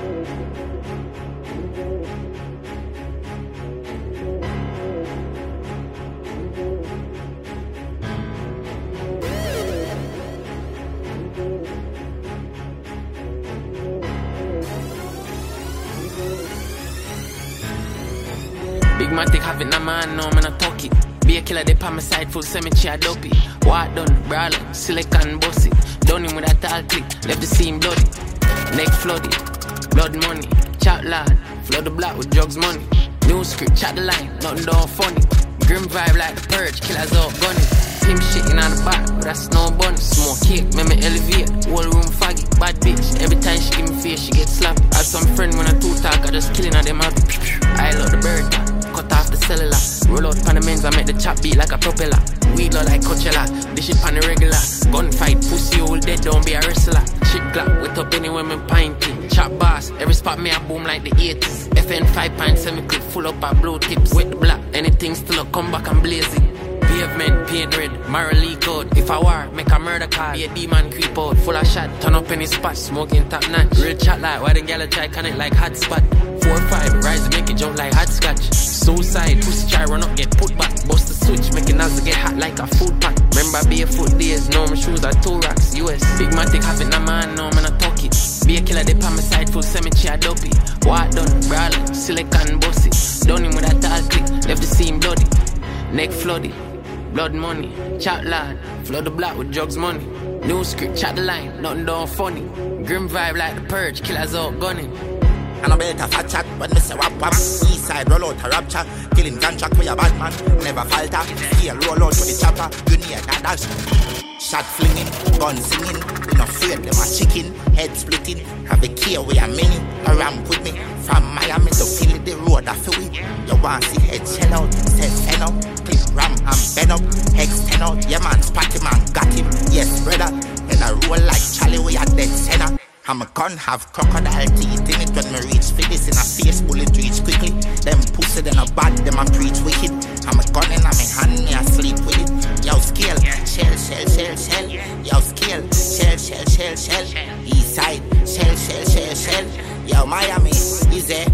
Big Matic have it, nah man, no man I talk it. Be a killer, they pan my side, full cemetery, I dope it. What done, brawler, silicon bossy. Done him with a tall click, left the scene bloody. Neck flooded, blood money. Chat lad, flood the block with drugs money. New script, chat the line, nothing done funny. Grim vibe like the purge, killers out gunning. Team shitting on the back, but that's no bun. Smoke cake, make me elevate, whole room foggy. Bad bitch, every time she give me face, she get slapped. Have some friend when I too talk, I just killing her, them happy. I love the bird, cut off the cellular. Roll out pan the men's, I make the chop beat like a propeller. Weed low like Coachella, this shit pan the regular. Gunfight, pussy all dead, don't be a wrestler. Shit glock, wet up any women pinting. Chop boss, every spot me a boom like the 80s. FN 5.7 clip, full up our blue tips. Wet the block, anything still up, come back and blaze it. Pavement, paint red, morally code. If I war, make a murder call. Be a demon creep out, full of shot. Turn up any spot, smoking top notch. Real chat like, why the gal try connect like hot spot. 4-5, rise make it jump like hot scotch. Suicide, pussy try run up, get put back. Bust the switch, make it nozzle get hot like a food pack. Remember barefoot days, no my shoes are 2 racks. US, Big Matic have it, nah man, no man I talk it. Be a killer, they pan my side, full cemetery, I dope it. What done, brawler, silicon bossy. Done him with a tall click, left the scene bloody. Neck flooded, blood money. Chat lad, flood the block with drugs money. New script, chat the line, nothing done funny. Grim vibe like the purge, killers out gunning. And I better fat chat when me say wap wap. East side roll out a rapture, killing gunshot with a bad man. Never falter, still roll out with the chopper. You need a dash. Shot flinging, gun singing. We not afraid them a chicken, head splitting. Have a key with a mini, a ramp with me. From Miami to Philly, the road I feel it. You want see head send out, set send out. Clip ram and bend up, hex 10 out. Yeah man, spotty man, got him. Yes brother, and I roll like Charlie with a dead center. I'm a gun, have crocodile teeth in it. When me reach for this in a face, bullet reach quickly. Them pussy, then a bad, them a preach wicked. I'm a gun in my hand, me a sleep with it. Yo, scale, shell, shell, shell, shell. Yo, scale, shell, shell, shell, shell. East side, shell, shell, shell, shell. Yo, Miami, easy.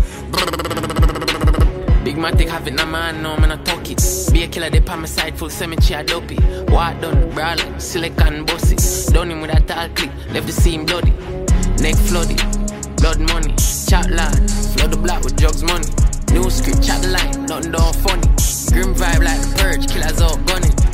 Big Matic have it, nah man, no man I talk it. Be a killer, they pan my side, full cemetery, I dope it. What done, brawler, silicon bossy. Done him with a tall click, left the scene bloody. Neck flooded, blood money. Chat lad, flood the block with drugs money. New script, chat the line, nothing done funny. Grim vibe like the purge, killers out gunning.